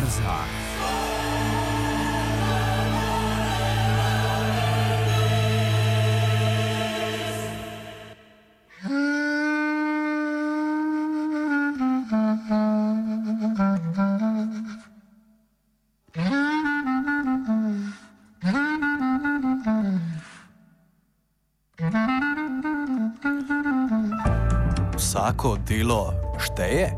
Borza. Vsako delo šteje?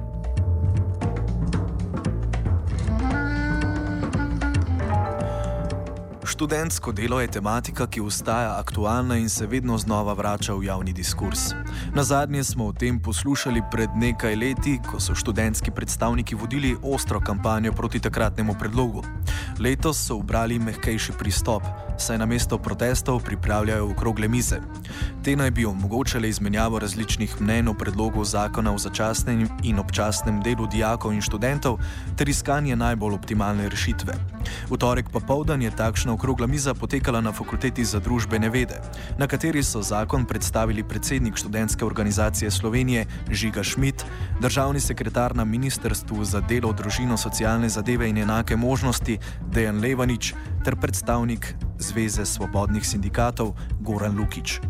Študentsko delo je tematika, ki ostaja aktualna in se vedno znova vrača v javni diskurs. Nazadnje smo o tem poslušali pred nekaj leti, ko so študentski predstavniki vodili ostro kampanjo proti takratnemu predlogu. Letos so ubrali mehkejši pristop, saj namesto protestov pripravljajo okrogle mize. Te naj bi omogočale izmenjavo različnih mnenj o predlogu zakona o začasnem in občasnem delu dijakov in študentov ter iskanje najbolj optimalne rešitve. V torek popoldan je takšna okrogla miza potekala na Fakulteti za družbene vede, na kateri so zakon predstavili predsednik Študentske organizacije Slovenije Žiga Šmit, državni sekretar na Ministrstvu za delo, družino, socialne zadeve in enake možnosti Dejan Levanič ter predstavnik Zveze svobodnih sindikatov Goran Lukić.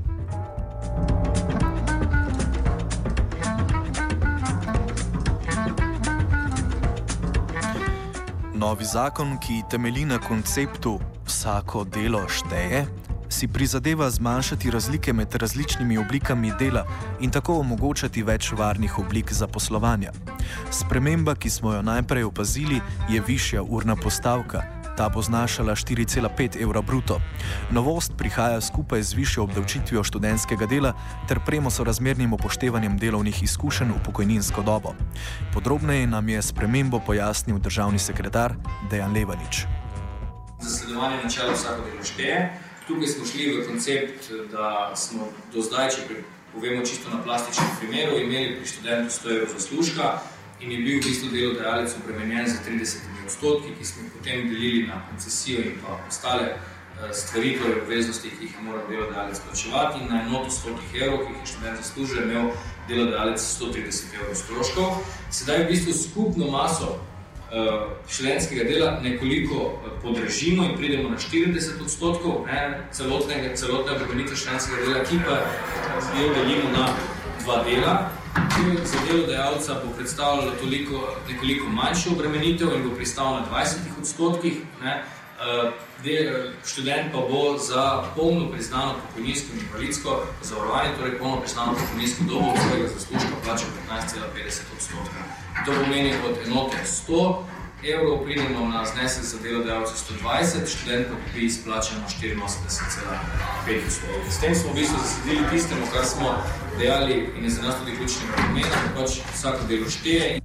Novi zakon, ki temelji na konceptu vsako delo šteje, si prizadeva zmanjšati razlike med različnimi oblikami dela in tako omogočati več varnih oblik zaposlovanja. Sprememba, ki smo jo najprej opazili, je višja urna postavka. Ta bo znašala 4,5 evra bruto. Novost prihaja skupaj z višjo obdavčitvijo študentskega dela ter premo sorazmernim upoštevanjem delovnih izkušenj v pokojninsko dobo. Podrobneje nam je spremembo pojasnil državni sekretar Dejan Levanič. Zasledovanje načela vsako delo šteje. Tukaj smo šli v koncept, da smo do zdaj, če povemo čisto na plastičnem primeru, imeli pri študentu 100 evrov zaslužka in je bil v bistvu delodajalec obremenjen za 30%, ki smo jih potem delili na koncesijo in pa ostale stvari, torej obveznosti, ki jih je moral delodajalec plačevati, in na enoto 100 evrov, ki jih je študent zaslužil, imel delodajalec 130 evrov stroškov. Sedaj v bistvu skupno maso študentskega dela nekoliko podrežimo in pridemo na 40%, celotne obremenitve študentskega dela, ki pa jo delimo na dva dela. Za delodajalca bo predstavljalo nekoliko manjšo obremenitev in bo pristal na 20%. Študent pa bo za polno priznano pokojninsko in invalidsko zavarovanje, torej polno priznano pokojninsko dobo od svojega zaslužka plačal 15,50%. To pomeni od enote 100 evrov pridemo na znesek za delodajalce 120, študent pa bi izplačeno 84,5%. S tem smo v bistvu zasledili tistemu, kar smo dejali in je za nas tudi ključnega pomena, da pač vsako delo šteje.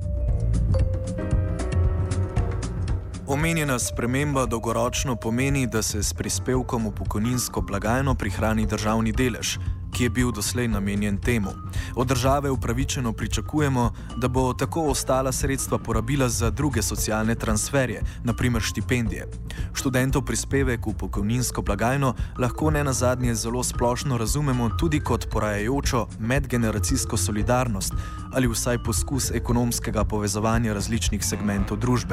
Omenjena sprememba dolgoročno pomeni, da se s prispevkom v pokojninsko blagajno prihrani državni delež, ki je bil doslej namenjen temu. Od države upravičeno pričakujemo, da bo tako ostala sredstva porabila za druge socialne transferje, na primer štipendije. Študentov prispevek v pokojninsko blagajno lahko nenazadnje zelo splošno razumemo tudi kot porajajočo medgeneracijsko solidarnost ali vsaj poskus ekonomskega povezovanja različnih segmentov družbe.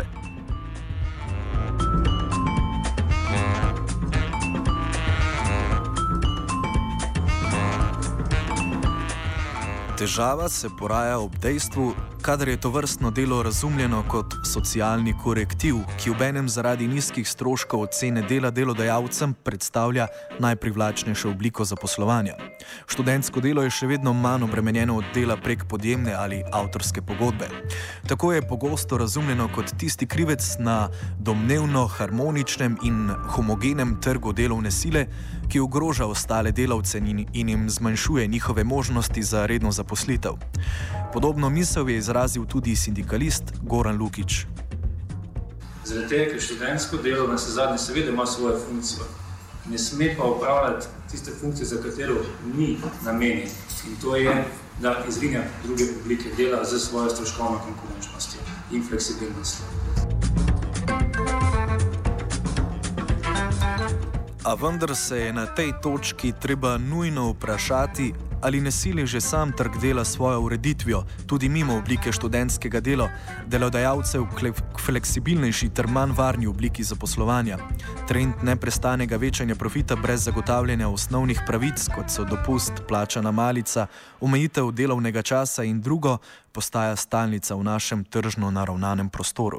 Težava se poraja ob dejstvu, kadar je tovrstno delo razumljeno kot socialni korektiv, ki obenem zaradi nizkih stroškov ocene dela delodajalcem predstavlja najprivlačnejšo obliko zaposlovanja. Študentsko delo je še vedno manj obremenjeno od dela prek podjemne ali avtorske pogodbe. Tako je pogosto razumljeno kot tisti krivec na domnevno harmoničnem in homogenem trgu delovne sile, ki ogroža ostale delavce in jim zmanjšuje njihove možnosti za redno zaposlitev. Podobno misel je izrazil tudi sindikalist Goran Lukić. Zaradi tega, ker študentsko delo navsezadnje seveda ima svojo funkcijo, ne sme pa opravljati tiste funkcije, za katero ni namenjen. In to je, da izrinja druge oblike dela z svojo stroškovno konkurenčnostjo in fleksibilnostjo. A vendar se je na tej točki treba nujno vprašati, Ali ne sili že sam trg dela svojo ureditvijo, tudi mimo oblike študentskega dela, delodajalcev k fleksibilnejši ter manj varni obliki zaposlovanja? Trend neprestanega večanja profita brez zagotavljanja osnovnih pravic, kot so dopust, plačana malica, omejitev delovnega časa in drugo, postaja stalnica v našem tržno naravnanem prostoru.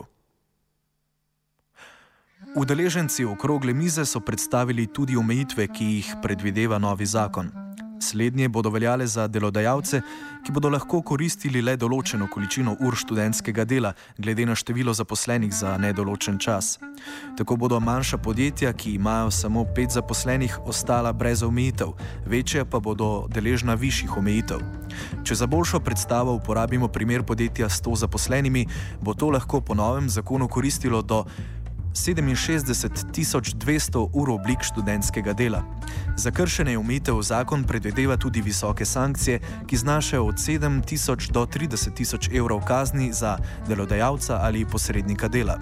Udeleženci okrogle mize so predstavili tudi omejitve, ki jih predvideva novi zakon. Slednje bodo veljale za delodajalce, ki bodo lahko koristili le določeno količino ur študentskega dela, glede na število zaposlenih za nedoločen čas. Tako bodo manjša podjetja, ki imajo samo 5 zaposlenih, ostala brez omejitev, večje pa bodo deležna višjih omejitev. Če za boljšo predstavo uporabimo primer podjetja s 100 zaposlenimi, bo to lahko po novem zakonu koristilo do 67.200 ur oblik študentskega dela. Za kršenje omejitev zakon predvideva tudi visoke sankcije, ki znašajo od 7.000 do 30.000 evrov kazni za delodajalca ali posrednika dela.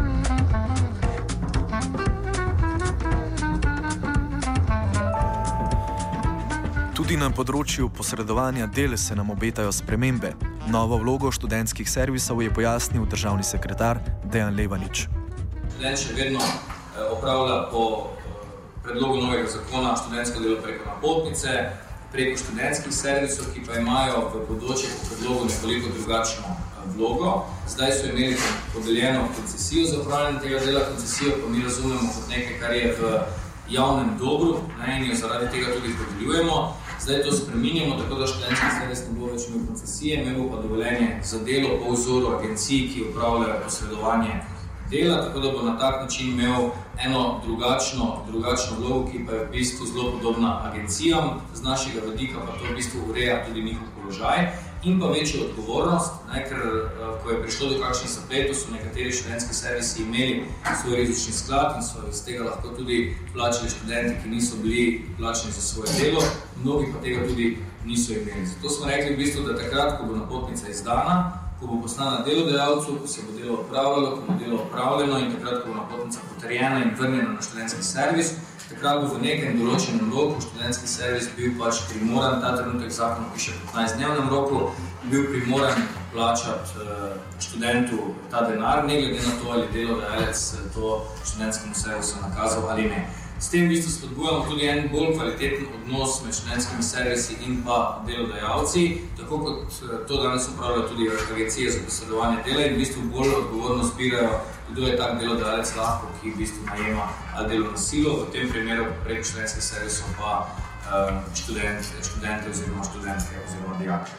Tudi na področju posredovanja del se nam obetajo spremembe. Novo vlogo študentskih servisov je pojasnil državni sekretar Dejan Levanič. Študent še vedno opravlja po predlogu novega zakona študentsko delo preko napotnice, preko študentskih servisov, ki pa imajo v bodoče po predlogu nekoliko drugačno vlogo. Zdaj so imeli podeljeno koncesijo za upravljanje tega dela. Koncesijo pa mi razumemo kot nekaj, kar je v javnem dobru, in jo zaradi tega tudi podeljujemo. Zdaj to spreminjamo, tako da študentski servis ne bo več imel koncesije, imel pa dovoljenje za delo po vzoru agencij, ki upravljajo posredovanje dela, tako da bo na tak način imel eno drugačno vlogo, ki pa je v bistvu zelo podobna agencijam. Z našega vidika pa to v bistvu ureja tudi njihov položaj in pa večjo odgovornost, ker ko je prišlo do kakšnih zapletov, so nekateri študentski servisi imeli svoj rizični sklad in so iz tega lahko tudi plačali študenti, ki niso bili plačani za svoje delo, mnogi pa tega tudi niso imeli. Zato smo rekli v bistvu, da takrat, ko bo napotnica izdana, ko bo poslana delodajalcu, ko se bo delo opravljalo, ko bo delo opravljeno in takrat, ko bo napotnica potrjena in vrnjena na študentski servis, takrat bo v nekem določenem roku študentski servis bil pač primoran, ta trenutek zakon piše v 15-dnevnem roku, bil primoran plačati študentu ta denar, ne glede na to, ali delodajalec to študentskemu servisu nakazal ali ne. S tem v bistvu spodbujamo tudi en bolj kvaliteten odnos med študentskimi servisi in pa delodajalci, tako kot to danes upravljajo tudi agencije za posredovanje dela in v bistvu bolj odgovorno zbirajo, kdo je tak delodajalec lahko, ki v bistvu najema ali delovno silo, v tem primeru prek študentskih servisov pa študente oziroma študentke oziroma dijake.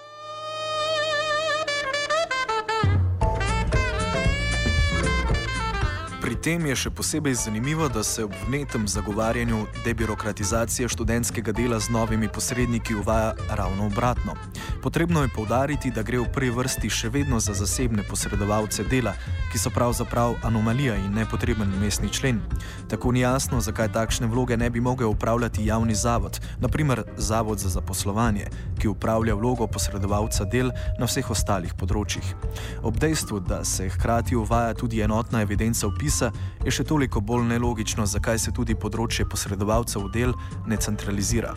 Pri tem je še posebej zanimivo, da se ob vnetem zagovarjanju debirokratizacije študentskega dela z novimi posredniki uvaja ravno obratno. Potrebno je poudariti, da gre v prvi vrsti še vedno za zasebne posredovalce dela, ki so pravzaprav anomalija in nepotreben mestni člen. Tako ni jasno, zakaj takšne vloge ne bi mogel upravljati javni zavod, na primer Zavod za zaposlovanje, ki upravlja vlogo posredovalca del na vseh ostalih področjih. Ob dejstvu, da se hkrati uvaja tudi enotna evidenca vpisa, je še toliko bolj nelogično, zakaj se tudi področje posredovalcev del ne centralizira.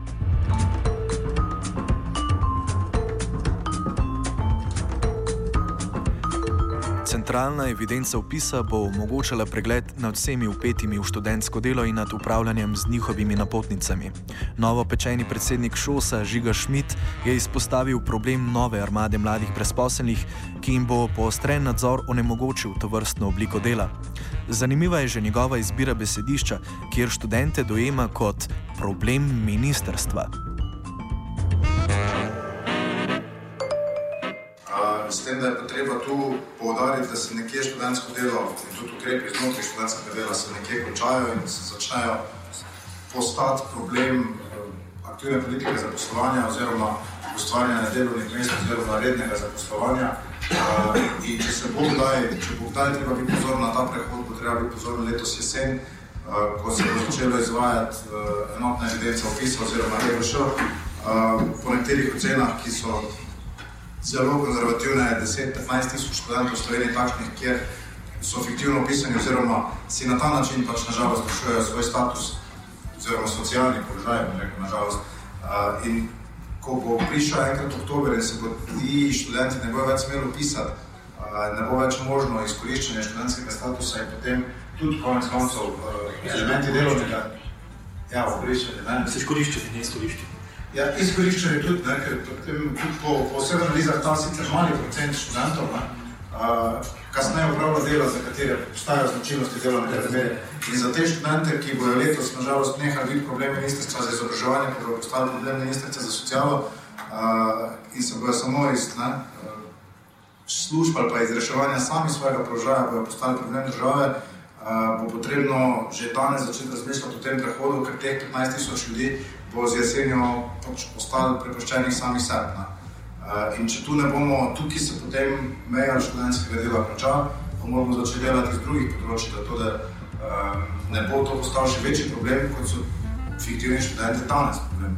Centralna evidenca vpisa bo omogočala pregled nad vsemi vpetimi v študentsko delo in nad upravljanjem z njihovimi napotnicami. Novopečeni predsednik ŠOS-a Žiga Šmit je izpostavil problem nove armade mladih brezposelnih, ki jim bo poostren nadzor onemogočil tovrstno obliko dela. Zanimiva je že njegova izbira besedišča, kjer študente dojema kot problem ministrstva. S tem, da je potreba tu poudariti, da se nekje študentsko delo in tudi ukrepi znotraj študentskega dela se nekje končajo in se začnejo postati problem aktivne politike zaposlovanja oziroma ustvarjanja delovnih mest oziroma rednega zaposlovanja. In če bo kdaj treba biti pozorno na ta prehod, bo treba biti pozorno letos jesen, ko se bo začelo izvajati enotna evidenca vpisa oziroma EVŠ. Po nekaterih ocenah, ki so zelo konzervativne, 10-15 tisoč študentov v Sloveniji takšnih, kjer so fiktivno upisani oziroma si na ta način pač nažalost rešujejo svoj status oziroma socialni položaj, nažalost, In ko bo prišel enkrat oktober in se bo ti študenti ne bo več smelo pisati, ne bo več možno izkoriščenje študentskega statusa in potem tudi konec koncev elementi delovnega. Ja, okoriščenje, ne? Se izkoriščenje, ne izkoriščenje. Ja, izkoriščenje tudi, ne, ker potem tudi po vseh analizah ta sicer mali procent študentov, ne, kasneje upravlja dela, za katere postajajo značilnosti delovnega razmerja. In za te študente, ki bojo letos na žalost nehali biti problem ministrstva za izobraževanje, ko bojo postali problem ministrstva za socialo in se bojo samo iz služb ali pa iz reševanja sami svojega položaja bojo postali problem države, bo potrebno že danes začeti razmišljati o tem prehodu, ker teh 15,000 ljudi bo z jesenjo postali prepuščenih sami sebi. In če tu ne bomo, tukaj se potem meja študentskega dela konča, pa moramo začeti delati iz drugih področij, da ne bo to postal še večji problem, kot so fiktivni študenti danes problem.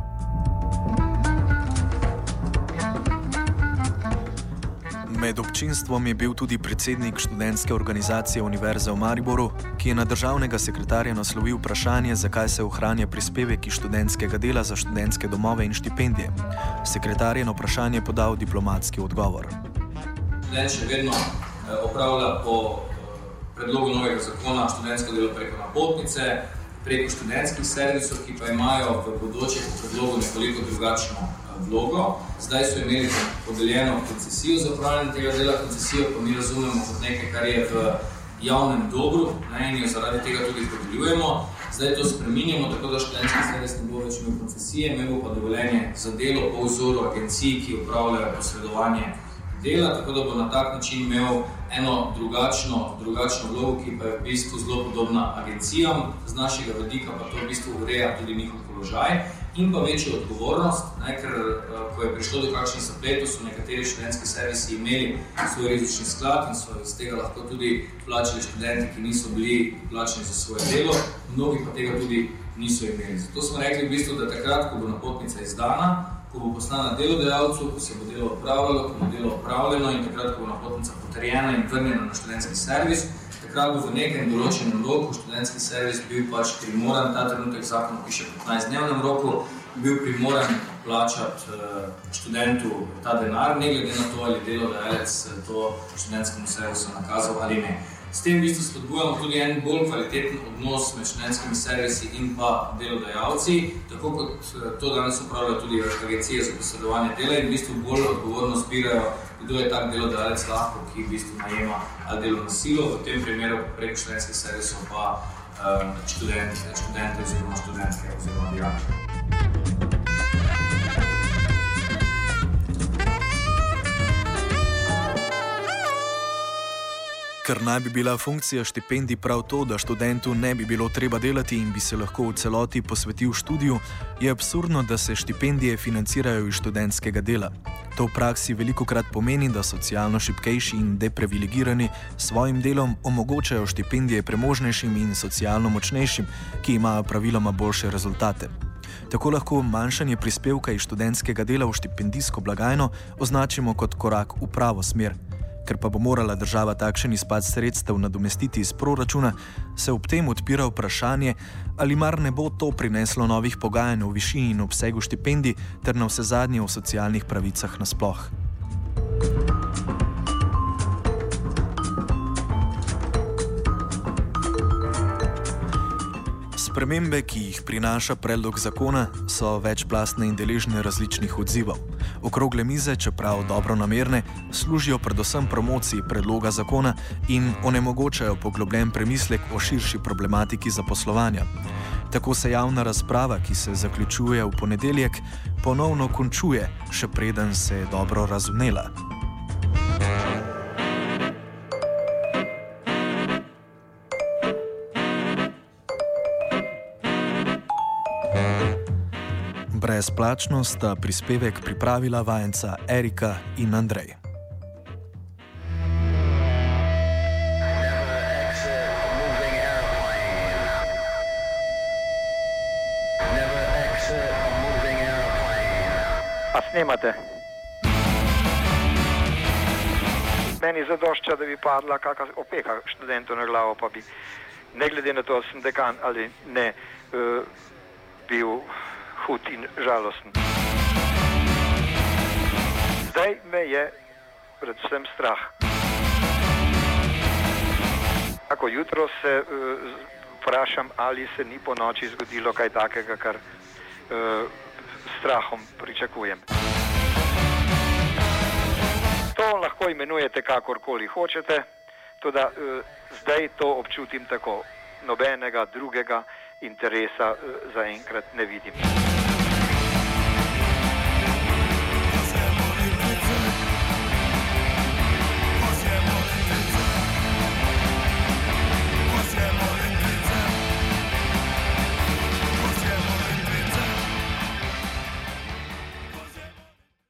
Med občinstvom je bil tudi predsednik študentske organizacije Univerze v Mariboru, ki je na državnega sekretarja naslovil vprašanje, zakaj se ohranja prispevek iz študentskega dela za študentske domove in štipendije. Sekretar je na vprašanje podal diplomatski odgovor. Študent še vedno opravlja po predlogu novega zakona študentsko delo preko napotnice, preko študentskih servisov, ki pa imajo v bodoče po predlogu nekoliko drugačno vlogo. Zdaj so imeli podeljeno koncesijo za upravljanje tega dela. Koncesijo pa mi razumemo kot nekaj, kar je v javnem dobru, in jo zaradi tega tudi podeljujemo. Zdaj to spreminjamo, tako da študentski servis ne bo več imel koncesije, imel bo pa dovoljenje za delo po vzoru agencij, ki upravljajo posredovanje dela, tako da bo na tak način imel eno drugačno vlogo, ki pa je v bistvu zelo podobna agencijam. Z našega vidika pa to v bistvu ureja tudi njihov položaj in pa večjo odgovornost, ker ko je prišlo do kakšnih zapletov, so nekateri študentski servisi imeli svoj rizični sklad in so iz tega lahko tudi plačali študenti, ki niso bili plačani za svoje delo, mnogi pa tega tudi niso imeli. Zato smo rekli v bistvu, da takrat, ko bo napotnica izdana, ko bo poslana delodajalcu, ko se bo delo opravljalo, ko bo delo opravljeno in takrat, ko bo napotnica potrjena in vrnjena na študentski servis, takrat bo v nekem določenem roku študentski servis bil pač primoran, ta trenutek zakon piše 15-dnevnem roku, bil primoran plačati študentu ta denar, ne glede na to, ali delodajalec to študentskemu servisu nakazal ali ne. S tem v bistvu spodbujamo tudi en bolj kvaliteten odnos med študentskimi servisi in pa delodajalci, tako kot to danes upravljajo tudi agencije za posredovanje dela in v bistvu bolj odgovorno zbirajo, kdo je tak delodajalec lahko, ki v bistvu najema ali delovno silo, v tem primeru preko študentskih servisov pa študente oziroma študentke oziroma dijake. Ker naj bi bila funkcija štipendij prav to, da študentu ne bi bilo treba delati in bi se lahko v celoti posvetil študiju, je absurdno, da se štipendije financirajo iz študentskega dela. To v praksi velikokrat pomeni, da socialno šibkejši in deprivilegirani svojim delom omogočajo štipendije premožnejšim in socialno močnejšim, ki imajo praviloma boljše rezultate. Tako lahko manjšanje prispevka iz študentskega dela v štipendijsko blagajno označimo kot korak v pravo smer. Ker pa bo morala država takšen izpad sredstev nadomestiti iz proračuna, se ob tem odpira vprašanje, ali mar ne bo to prineslo novih pogajanj o višini in obsegu štipendij ter navsezadnje o socialnih pravicah nasploh. Spremembe, ki jih prinaša predlog zakona, so večplastne in deležne različnih odzivov. Okrogle mize, čeprav dobronamerne, služijo predvsem promociji predloga zakona in onemogočajo poglobljen premislek o širši problematiki zaposlovanja. Tako se javna razprava, ki se zaključuje v ponedeljek, ponovno končuje, še preden se je dobro razumela. Brezplačno sta prispevek pripravila vajenca Erika in Andrej. A snemate? Meni zadošča, da bi padla kakšna opeka študentov na glavo, pa bi, ne glede na to, sem dekan ali ne, bil hud in žalosten. Zdaj me je predvsem strah. Tako jutro se vprašam, ali se ni po noči zgodilo kaj takega, kar strahom pričakujem. To lahko imenujete kakorkoli hočete, tudi zdaj to občutim tako. Nobenega drugega interesa zaenkrat ne vidim.